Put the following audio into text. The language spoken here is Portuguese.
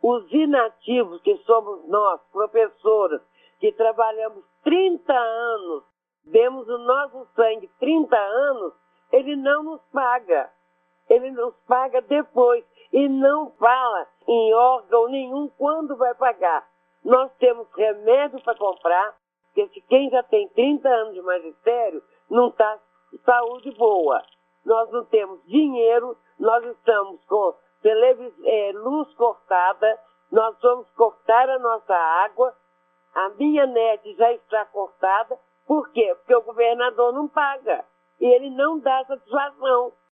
Os inativos, que somos nós, professoras, que trabalhamos 30 anos, demos o nosso sangue 30 anos, ele não nos paga. Ele nos paga depois e não fala em órgão nenhum quando vai pagar. Nós temos remédio para comprar, porque se quem já tem 30 anos de magistério não está saúde boa. Nós não temos dinheiro, nós estamos com luz cortada, nós vamos cortar a nossa água, a minha net já está cortada. Por quê? Porque o governador não paga e ele não dá satisfação.